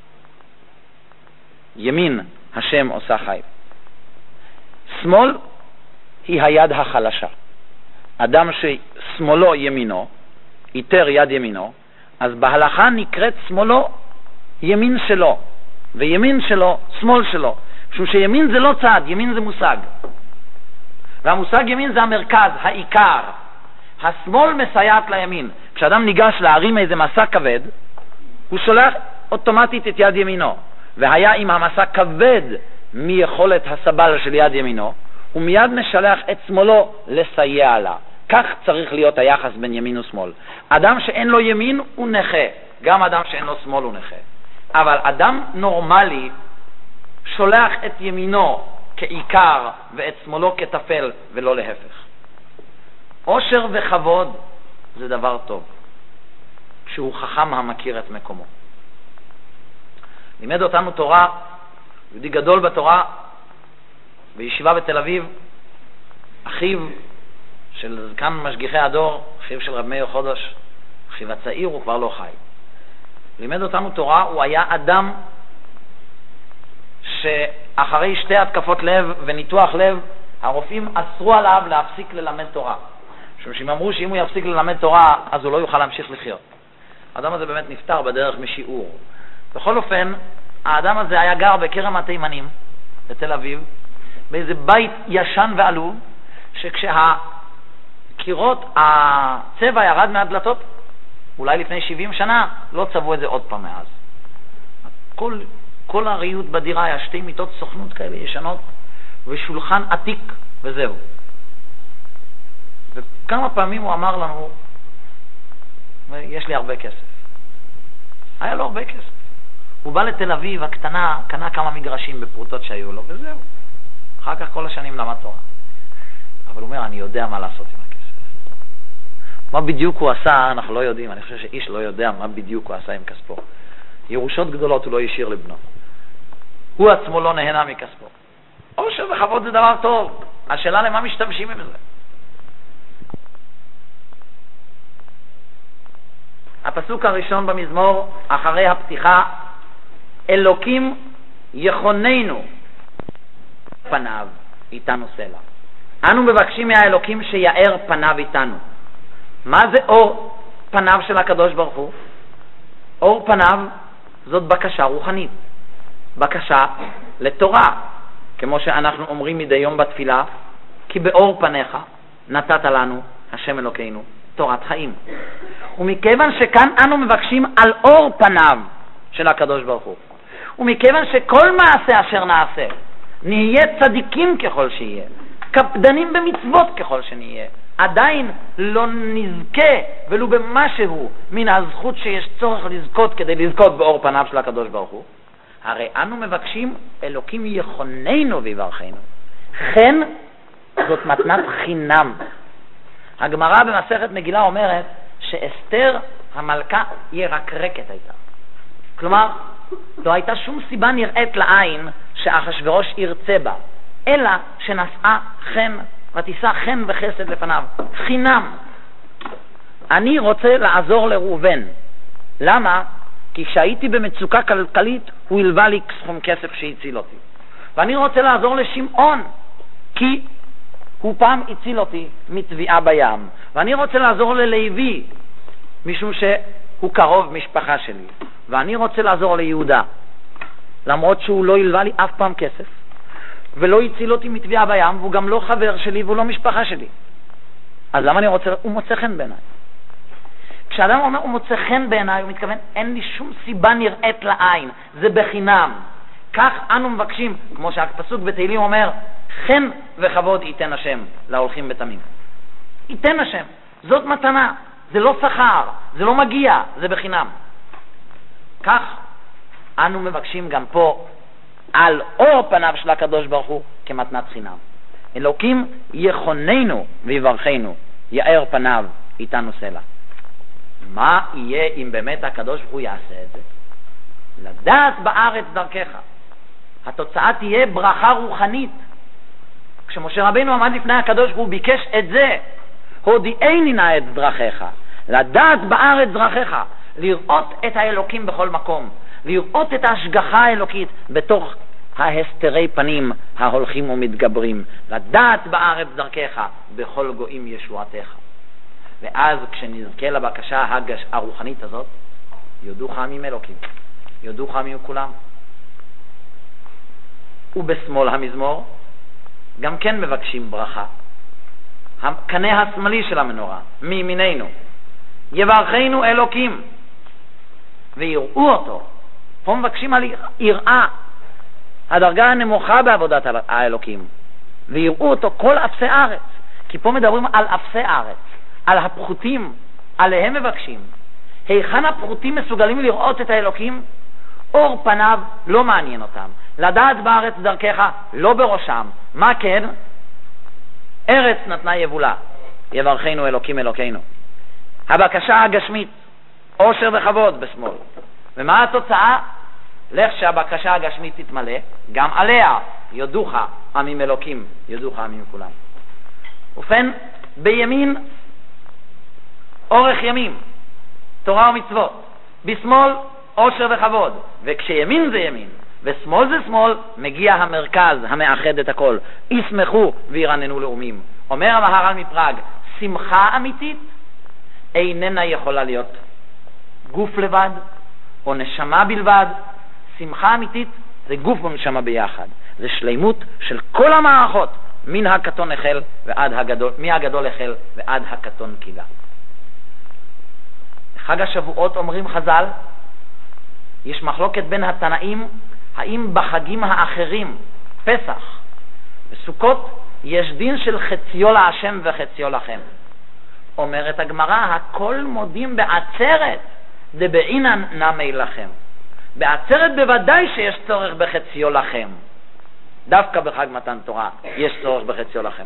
ימין השם עושה חי. שמאל היא היד החלשה. אדם ששמאלו ימינו, איתר יד ימינו, אז בהלכה נקראת שמאלו ימין שלו, וימין שלו שמאל שלו. משום שימין זה לא צעד, ימין זה מושג. והמושג ימין זה המרכז, העיקר. השמאל מסייעת לימין. כשאדם ניגש להרים איזה מסע כבד, הוא שולח אוטומטית את יד ימינו. והיה אם המסע כבד מיכולת הסבל של יד ימינו, הוא מיד משלח את שמאלו לסייע לה. כך צריך להיות היחס בין ימין ושמאל. אדם שאין לו ימין הוא נכה, גם אדם שאין לו שמאל הוא נכה. אבל אדם נורמלי שולח את ימינו כעיקר ואת שמאלו כתפל ולא להפך. עושר וכבוד זה דבר טוב, כשהוא חכם המכיר את מקומו. לימד אותנו תורה, יהודי גדול בתורה, בישיבה בתל אביב, אחיו של זקן משגיחי הדור, אחיו של רב מאיר חודש, אחיו הצעיר, הוא כבר לא חי. לימד אותנו תורה, הוא היה אדם שאחרי שתי התקפות לב וניתוח לב, הרופאים אסרו עליו להפסיק ללמד תורה. משום שהם אמרו שאם הוא יפסיק ללמד תורה, אז הוא לא יוכל להמשיך לחיות. האדם הזה באמת נפטר בדרך משיעור. בכל אופן, האדם הזה היה גר בכרם התימנים, בתל אביב, באיזה בית ישן ועלוב, שכשהכרם קירות, הצבע ירד מהדלתות, אולי לפני שבעים שנה, לא צבעו את זה עוד פעם מאז. כל, כל הריהוט בדירה היה שתי מיטות סוכנות כאלה ישנות, ושולחן עתיק, וזהו. וכמה פעמים הוא אמר לנו, יש לי הרבה כסף. היה לו הרבה כסף. הוא בא לתל אביב הקטנה, קנה כמה מגרשים בפרוטות שהיו לו, וזהו. אחר כך כל השנים למד תורה. אבל הוא אומר, אני יודע מה לעשות עם הכסף. מה בדיוק הוא עשה, אנחנו לא יודעים. אני חושב שאיש לא יודע מה בדיוק הוא עשה עם כספו. ירושות גדולות הוא לא ישאיר לבנו. הוא עצמו לא נהנה מכספו. עושר וכבוד זה דבר טוב. השאלה למה משתמשים עם זה. הפסוק הראשון במזמור, אחרי הפתיחה, אלוקים יכוננו פניו איתנו סלע. אנו מבקשים מהאלוקים שיער פניו איתנו. מה זה אור פניו של הקדוש ברוך הוא? אור פניו זאת בקשה רוחנית, בקשה לתורה, כמו שאנחנו אומרים מדי יום בתפילה, כי באור פניך נתת לנו השם אלוקינו תורת חיים. ומכיוון שכאן אנו מבקשים על אור פניו של הקדוש ברוך הוא, ומכיוון שכל מעשה אשר נעשה נהיה צדיקים ככל שיהיה, קפדנים במצוות ככל שנהיה, עדיין לא נזכה ולו במשהו מן הזכות שיש צורך לזכות כדי לזכות באור פניו של הקדוש ברוך הוא, הרי אנו מבקשים אלוקים יכוננו ויברכנו. כן, זאת מתנת חינם. הגמרא במסכת מגילה אומרת שאסתר המלכה ירקרקת הייתה. כלומר, לא הייתה שום סיבה נראית לעין שאחשוורוש ירצה בה, אלא שנשאה חן ותישא חן וחסד לפניו, חינם. אני רוצה לעזור לראובן. למה? כי כשהייתי במצוקה כלכלית הוא הלווה לי סכום כסף שהציל אותי. ואני רוצה לעזור לשמעון, כי הוא פעם הציל אותי מטביעה בים. ואני רוצה לעזור ללוי, משום שהוא קרוב משפחה שלי. ואני רוצה לעזור ליהודה, למרות שהוא לא הלווה לי אף פעם כסף, ולא הציל אותי מטביעה בים, והוא גם לא חבר שלי והוא לא משפחה שלי. אז למה אני רוצה? הוא מוצא חן בעיניי. כשאדם אומר הוא מוצא חן בעיניי, הוא מתכוון, אין לי שום סיבה נראית לעין, זה בחינם. כך אנו מבקשים, כמו שהפסוק בתהילים אומר, חן וכבוד ייתן השם להולכים בתמים. ייתן השם, זאת מתנה, זה לא שכר, זה לא מגיע, זה בחינם. כך אנו מבקשים גם פה על אור פניו של הקדוש ברוך הוא כמתנת חינם. אלוקים יכוננו ויברכנו, יאר פניו איתנו סלע. מה יהיה אם באמת הקדוש ברוך הוא יעשה את זה? לדעת בארץ דרכך. התוצאה תהיה ברכה רוחנית. כשמשה רבינו עמד לפני הקדוש ברוך הוא ביקש את זה, הודיעני נא את דרכך, לדעת בארץ דרכך, לראות את האלוקים בכל מקום, לראות את ההשגחה האלוקית בתוך ההסתרי פנים ההולכים ומתגברים, לדעת בארץ דרכך, בכל גויים ישועתך. ואז כשנזכה לבקשה הגש, הרוחנית הזאת, יודוך עמים אלוקים, יודוך עמים כולם. ובשמאל המזמור גם כן מבקשים ברכה. הקנה השמאלי של המנורה, מימיננו, יברכנו אלוקים ויראו אותו. פה מבקשים על יראה, הדרגה הנמוכה בעבודת האלוקים, ויראו אותו כל אפסי ארץ, כי פה מדברים על אפסי ארץ, על הפחותים, עליהם מבקשים. היכן הפחותים מסוגלים לראות את האלוקים? אור פניו לא מעניין אותם, לדעת בארץ דרכך לא בראשם. מה כן? ארץ נתנה יבולה, יברכנו אלוקים אלוקינו. הבקשה הגשמית, עושר וכבוד בשמאל. ומה התוצאה? לך שהבקשה הגשמית תתמלא, גם עליה יודוך עמים אלוקים, יודוך עמים כולם. ובכן, בימין אורך ימים, תורה ומצוות, בשמאל עושר וכבוד. וכשימין זה ימין ושמאל זה שמאל, מגיע המרכז המאחד את הכל. ישמחו וירננו לאומים. אומר המהר"ל מפראג, שמחה אמיתית איננה יכולה להיות גוף לבד או נשמה בלבד. שמחה אמיתית זה גוף ונשמה ביחד, זה שלימות של כל המערכות, מן הקטון החל ועד הגדול, מהגדול החל ועד הקטון קילה. חג השבועות אומרים חז"ל, יש מחלוקת בין התנאים, האם בחגים האחרים, פסח וסוכות, יש דין של חציו להשם וחציו לכם. אומרת הגמרא, הכל מודים בעצרת דבעינן נמי לכם. בעצרת בוודאי שיש צורך בחציו לכם. דווקא בחג מתן תורה יש צורך בחציו לכם.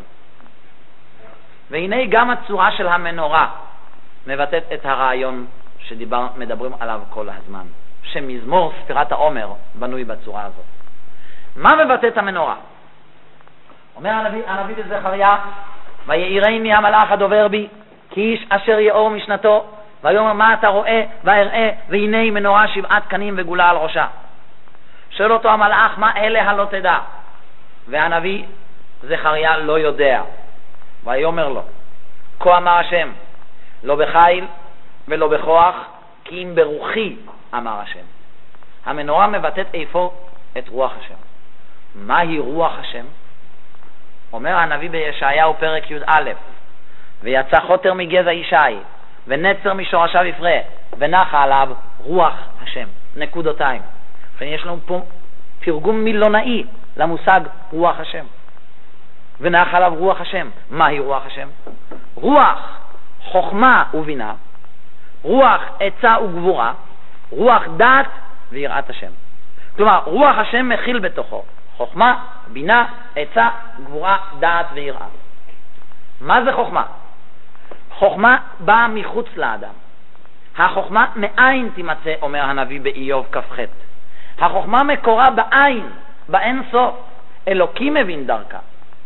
והנה גם הצורה של המנורה מבטאת את הרעיון שמדברים עליו כל הזמן, שמזמור ספירת העומר בנוי בצורה הזאת. מה מבטאת המנורה? אומר הנביא, הנביא בזכריה, ויעירני המלאך הדובר בי, כי איש אשר יאור משנתו, ויאמר מה אתה רואה ואראה, והנה מנורה שבעת קנים וגולה על ראשה. שואל אותו המלאך, מה אלה הלא תדע? והנביא זכריה לא יודע. ויאמר לו, כה אמר השם, לא בחיל ולא בכוח, כי אם ברוחי אמר השם. המנורה מבטאת איפה? את רוח השם. מהי רוח השם? אומר הנביא בישעיהו פרק י"א, ויצא חוטר מגזע ישי ונצר משורשיו יפרה ונחה עליו רוח השם. נקודותיים. יש לנו פה תרגום מילונאי למושג רוח השם. ונחה עליו רוח השם. מהי רוח השם? רוח חוכמה ובינה, רוח עצה וגבורה, רוח דעת ויראת השם. כלומר, רוח השם מכיל בתוכו חוכמה, בינה, עצה, גבורה, דעת ויראה. מה זה חוכמה? חוכמה באה מחוץ לאדם. החוכמה מאין תימצא, אומר הנביא באיוב כ"ח. החוכמה מקורה בעין, באין סוף. אלוקים מבין דרכה.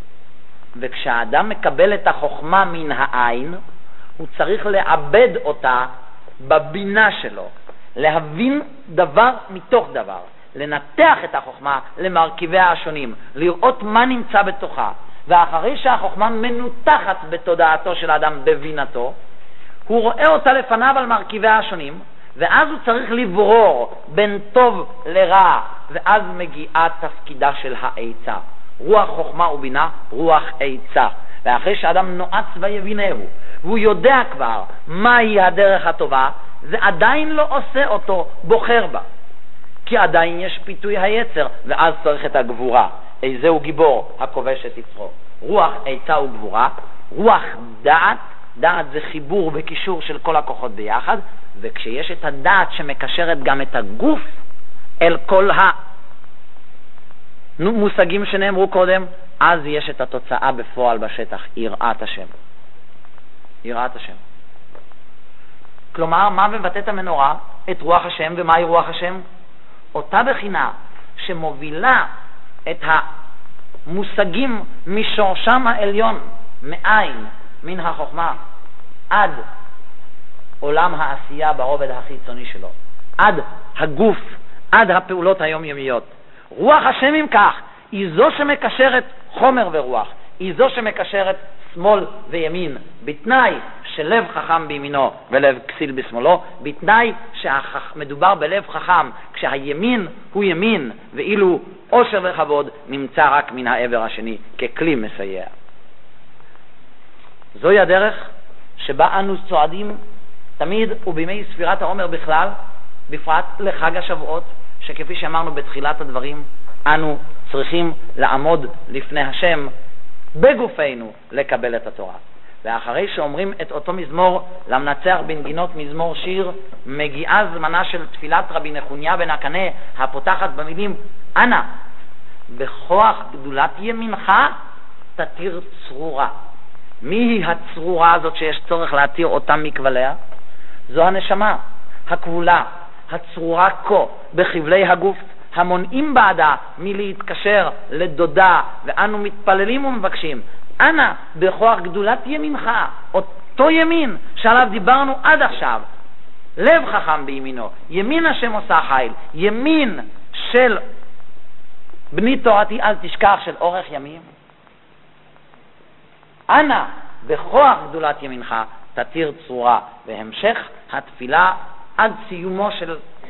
וכשהאדם מקבל את החוכמה מן העין, הוא צריך לעבד אותה בבינה שלו, להבין דבר מתוך דבר, לנתח את החוכמה למרכיביה השונים, לראות מה נמצא בתוכה, ואחרי שהחוכמה מנותחת בתודעתו של האדם בבינתו, הוא רואה אותה לפניו על מרכיביה השונים, ואז הוא צריך לברור בין טוב לרע, ואז מגיעה תפקידה של העצה. רוח חוכמה ובינה, רוח עצה. ואחרי שאדם נועץ ויבינהו, והוא יודע כבר מהי הדרך הטובה, זה עדיין לא עושה אותו בוחר בה. כי עדיין יש פיתוי היצר, ואז צריך את הגבורה. איזהו גיבור הכובש את יצרו. רוח עצה וגבורה, רוח דעת, דעת זה חיבור וקישור של כל הכוחות ביחד, וכשיש את הדעת שמקשרת גם את הגוף אל כל המושגים שנאמרו קודם, אז יש את התוצאה בפועל בשטח, יראת השם. יראת השם. כלומר, מה מבטאת המנורה? את רוח השם. ומהי רוח השם? אותה בחינה שמובילה את המושגים משורשם העליון, מאין, מן החוכמה, עד עולם העשייה ברובד החיצוני שלו, עד הגוף, עד הפעולות היומיומיות. רוח השם אם כך, היא זו שמקשרת חומר ורוח, היא זו שמקשרת שמאל וימין, בתנאי שלב חכם בימינו ולב כסיל בשמאלו, בתנאי שמדובר בלב חכם, כשהימין הוא ימין, ואילו עושר וכבוד נמצא רק מן העבר השני ככלי מסייע. זוהי הדרך שבה אנו צועדים תמיד, ובימי ספירת העומר בכלל, בפרט לחג השבועות, שכפי שאמרנו בתחילת הדברים, אנו צריכים לעמוד לפני השם בגופנו לקבל את התורה. ואחרי שאומרים את אותו מזמור למנצח בנגינות מזמור שיר, מגיעה זמנה של תפילת רבי נחוניה בן הקנה, הפותחת במילים, אנא בכוח גדולת ימינך תתיר צרורה. מי היא הצרורה הזאת שיש צורך להתיר אותה מכבליה? זו הנשמה הכבולה, הצרורה כה בחבלי הגוף, המונעים בעדה מלהתקשר לדודה, ואנו מתפללים ומבקשים, אנא בכוח גדולת ימינך, אותו ימין שעליו דיברנו עד עכשיו, לב חכם בימינו, ימין השם עושה חיל, ימין של בני תורתי אל תשכח, של אורך ימים. אנא בכוח גדולת ימינך תתיר צרורה. והמשך התפילה עד סיומו של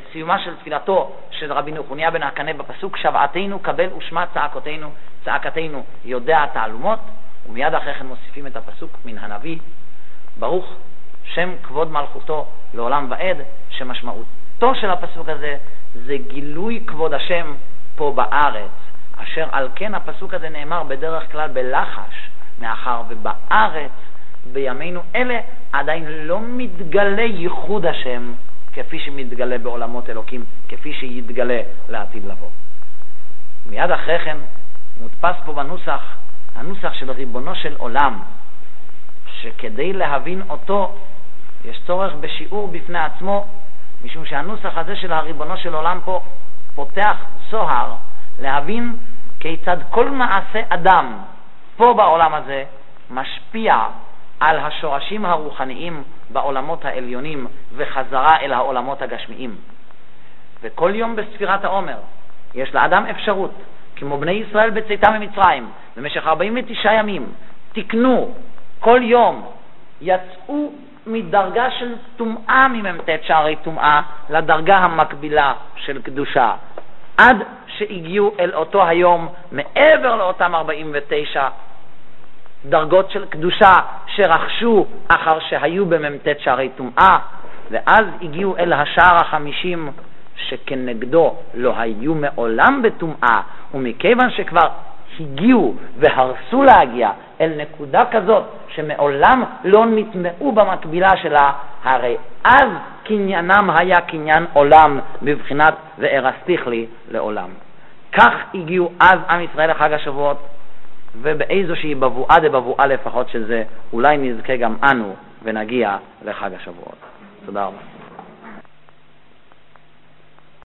בסיומה של תפילתו של רבי נחוניה בן הקנה בפסוק שבעתנו קבל ושמע צעקותינו, צעקתנו יודע תעלומות, ומיד אחרי כן מוסיפים את הפסוק מן הנביא, ברוך שם כבוד מלכותו לעולם ועד, שמשמעותו של הפסוק הזה זה גילוי כבוד השם פה בארץ, אשר על כן הפסוק הזה נאמר בדרך כלל בלחש, מאחר ובארץ בימינו אלה עדיין לא מתגלה ייחוד השם כפי שמתגלה בעולמות אלוקים, כפי שיתגלה לעתיד לבוא. מיד אחרי כן מודפס פה בנוסח, הנוסח של ריבונו של עולם, שכדי להבין אותו יש צורך בשיעור בפני עצמו, משום שהנוסח הזה של הריבונו של עולם פה פותח צוהר להבין כיצד כל מעשה אדם פה בעולם הזה משפיע על השורשים הרוחניים בעולמות העליונים וחזרה אל העולמות הגשמיים. וכל יום בספירת העומר יש לאדם אפשרות, כמו בני ישראל בצאתם ממצרים במשך ארבעים ותשעה ימים, תקנו כל יום, יצאו מדרגה של טומאה מממתת שערי טומאה לדרגה המקבילה של קדושה, עד שהגיעו אל אותו היום מעבר לאותם ארבעים ותשע דרגות של קדושה שרכשו אחר שהיו בממתת שערי טומאה, ואז הגיעו אל השער החמישים שכנגדו לא היו מעולם בטומאה, ומכיוון שכבר הגיעו והרסו להגיע אל נקודה כזאת שמעולם לא נטמעו במקבילה שלה, הרי אז קניינם היה קניין עולם בבחינת וארסתיך לי לעולם. כך הגיעו אז עם ישראל לחג השבועות, ובאיזושהי בבואה דבבואה לפחות של זה אולי נזכה גם אנו ונגיע לחג השבועות. תודה רבה.